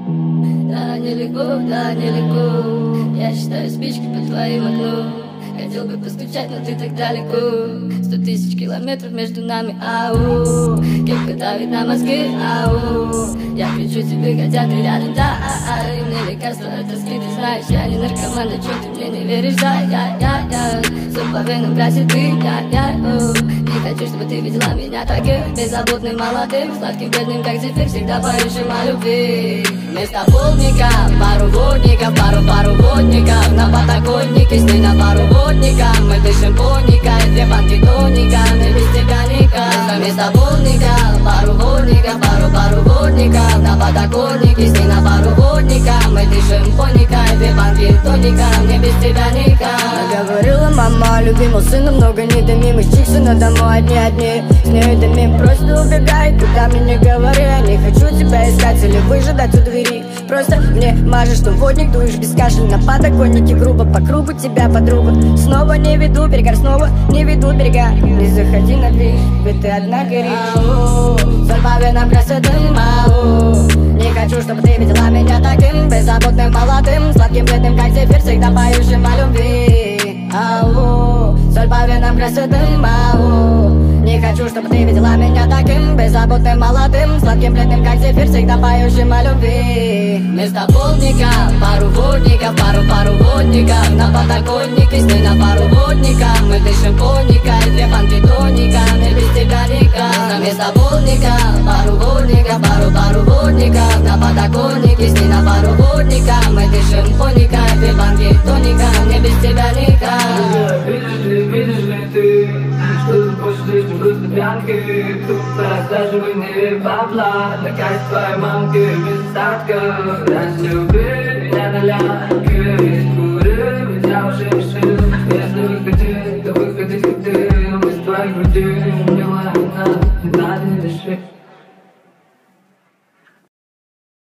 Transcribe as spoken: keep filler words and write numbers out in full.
Да, нелегко, да, нелегко. Я считаю спички под твоим окном. Хотел бы постучать, но ты так далеко. Сто тысяч километров между нами, ау. Кепка давит на мозги, ау. Я кричу тебе, хотя ты рядом, да, а, а. И мне лекарство от тоски, ты знаешь. Я не наркоман, а чё ты мне не веришь, да, я, я, я. Все по венам красит ты, я, я, о. Не хочу, чтобы ты видела меня таким беззаботным, молодым, сладким, бедным, как зефир, всегда поющим о любви. Вместо полника, пару водников, пару, пару водников. На подоконнике, сны на пару водников. Мы дышим поника, и две банки тоника. Не без тебя никак. Вместо полника, пару водников, пару, пару водников. На подоконнике, сны на пару водников. Мы дышим поника, и две банки тоника. Не без тебя никак. Говорила мама, любимого сына много не дымим. Из Чиксона домой одни-одни. С ней дымим, просто убегай, куда мне не говори. Я не хочу тебя искать или выжидать у двери. Просто мне мажешь, что водник, дуешь без кашля. На подоконнике грубо, по кругу тебя подруга. Снова не веду берега, снова не ведут берега. Не заходи на дверь, ведь ты одна горишь. Соль по венам красотым, ау. Не хочу, чтобы ты видела меня таким беззаботным, молодым, сладким, бедным, как зефир, всегда поющим о любви. Ау, соль по венам красотым, ау. Не хочу, чтобы ты видела меня таким беззаботным, молодым, сладким, бледным, как зефир, всегда поющим о любви. Вместо полника, пару водников, пару, пару водников. На подоконнике, сны на пару водников. Мы дышим поника, и две банки тоника. Не без тебя никак. Вместо полника, пару водников, пару, пару водников. На подоконнике, сны на пару водников. Мы дышим поника, и две банки тоника. Не без тебя никак. Видишь ли, видишь ли ты, что тут больше слишком грустно пьянки. Тут раздаживание бабла, наказ твоей мамки без остатка. Раз любви, я налянки, есть куры, ведь я уже решил. Если выходи, то выходи, как ты, мы с твоей груди. Милая, не надо, не надо, не дыши.